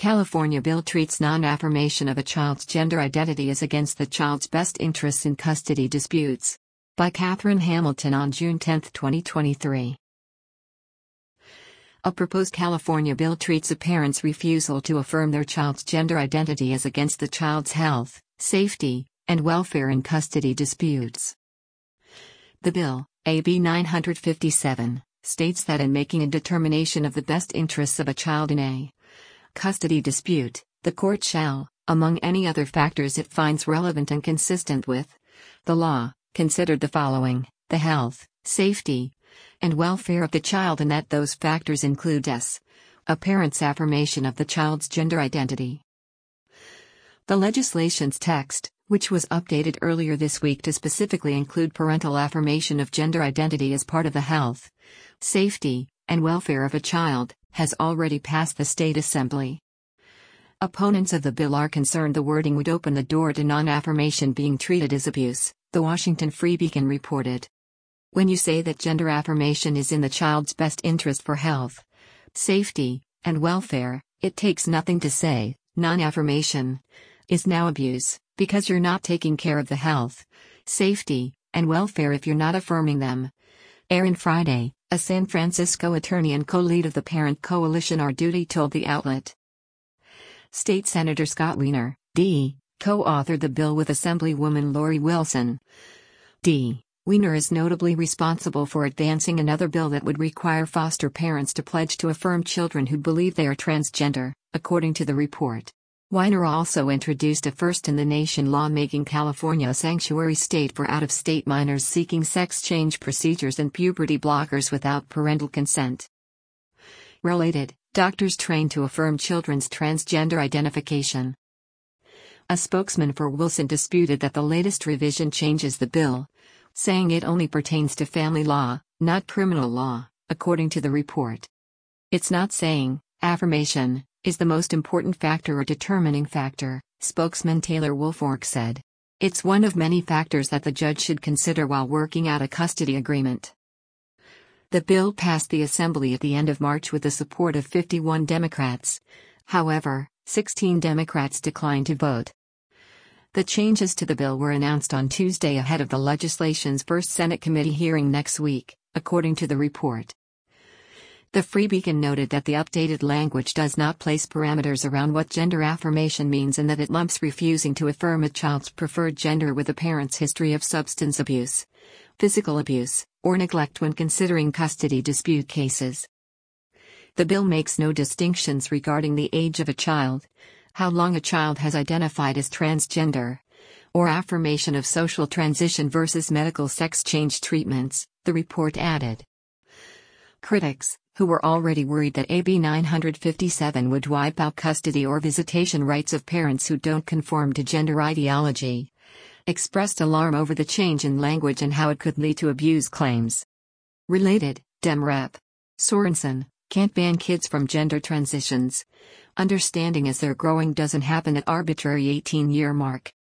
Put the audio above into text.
California bill treats non-affirmation of a child's gender identity as against the child's best interests in custody disputes. By Catherine Hamilton on June 10, 2023. A proposed California bill treats a parent's refusal to affirm their child's gender identity as against the child's health, safety, and welfare in custody disputes. The bill, AB 957, states that in making a determination of the best interests of a child in a custody dispute, the court shall, among any other factors it finds relevant and consistent with the law, consider the following: the health, safety, and welfare of the child, and that those factors include a parent's affirmation of the child's gender identity. The legislation's text, which was updated earlier this week to specifically include parental affirmation of gender identity as part of the health, safety, and welfare of a child, has already passed the state assembly. Opponents of the bill are concerned the wording would open the door to non-affirmation being treated as abuse, the Washington Free Beacon reported. When you say that gender affirmation is in the child's best interest for health, safety, and welfare, it takes nothing to say, non-affirmation is now abuse, because you're not taking care of the health, safety, and welfare if you're not affirming them. Aaron Friday, a San Francisco attorney and co-lead of the Parent Coalition Our Duty, told the outlet. State Senator Scott Wiener, D., co-authored the bill with Assemblywoman Lori Wilson. D. Wiener is notably responsible for advancing another bill that would require foster parents to pledge to affirm children who believe they are transgender, according to the report. Wiener also introduced a first-in-the-nation law making California a sanctuary state for out-of-state minors seeking sex change procedures and puberty blockers without parental consent. Related, doctors trained to affirm children's transgender identification. A spokesman for Wilson disputed that the latest revision changes the bill, saying it only pertains to family law, not criminal law, according to the report. It's not saying affirmation is the most important factor or determining factor, spokesman Taylor Woolfork said. It's one of many factors that the judge should consider while working out a custody agreement. The bill passed the Assembly at the end of March with the support of 51 Democrats. However, 16 Democrats declined to vote. The changes to the bill were announced on Tuesday ahead of the legislation's first Senate committee hearing next week, according to the report. The Free Beacon noted that the updated language does not place parameters around what gender affirmation means and that it lumps refusing to affirm a child's preferred gender with a parent's history of substance abuse, physical abuse, or neglect when considering custody dispute cases. The bill makes no distinctions regarding the age of a child, how long a child has identified as transgender, or affirmation of social transition versus medical sex change treatments, the report added. Critics, who were already worried that AB 957 would wipe out custody or visitation rights of parents who don't conform to gender ideology, expressed alarm over the change in language and how it could lead to abuse claims. Related, Dem Rep. Sorensen, can't ban kids from gender transitions. Understanding as they're growing doesn't happen at arbitrary 18-year mark.